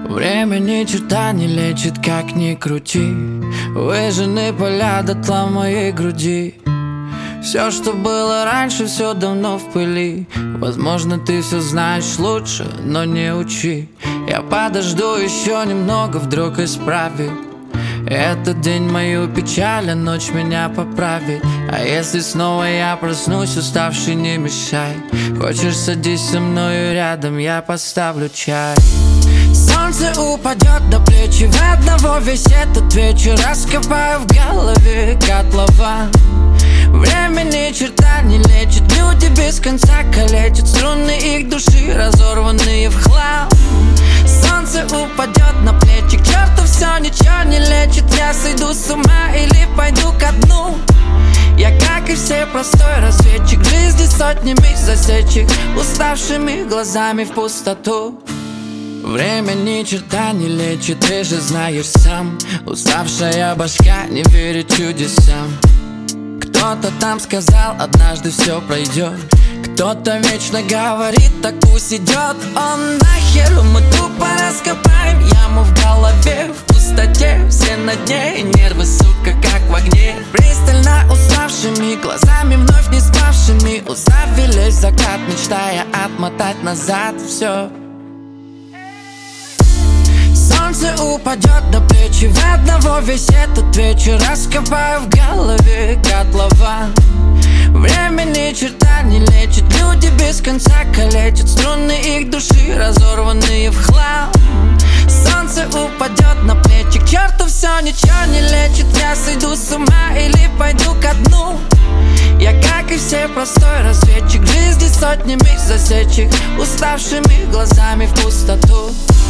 Время ни черта не лечит, как ни крути. Выжжены поля дотла в моей груди. Все, что было раньше, все давно в пыли. Возможно, ты все знаешь лучше, но не учи. Я подожду еще немного, вдруг исправит этот день мою печаль, а ночь меня поправит. А если снова я проснусь, уставший, не мешай. Хочешь, садись со мною рядом, я поставлю чай. Солнце упадет до плеч, и в одного весь этот вечер раскопаю в голове котлован. Время ни черта не лечит, люди без конца калечат струны их души, разорванные в хлам. Солнце упадет на плечи, к черту все, ничего не лечит. Я сойду с ума или пойду ко дну. Я, как и все, простой разведчик, в жизни сотнями засечек, уставшими глазами в пустоту. Время ни черта не лечит, ты же знаешь сам. Уставшая башка не верит чудесам. Кто-то там сказал, однажды все пройдет. Кто-то вечно говорит, так пусть идет он нахер. Мы тупо раскопаем яму в голове, в пустоте, все на дне, нервы, сука, как в огне. Пристально уставшими глазами, вновь не спавшими, узрев весь закат, мечтая отмотать назад все. Солнце упадет до плеч, и в одного весь этот вечер раскопаю в голове котлован. Время ни черта не лечит, люди без конца калечат струны их души, разорванные в хлам. Солнце упадет на плечи, к черту все, ничего не лечит. Я сойду с ума или пойду ко дну. Я, как и все, простой разведчик, в жизни сотнями засечек, уставшими глазами в пустоту.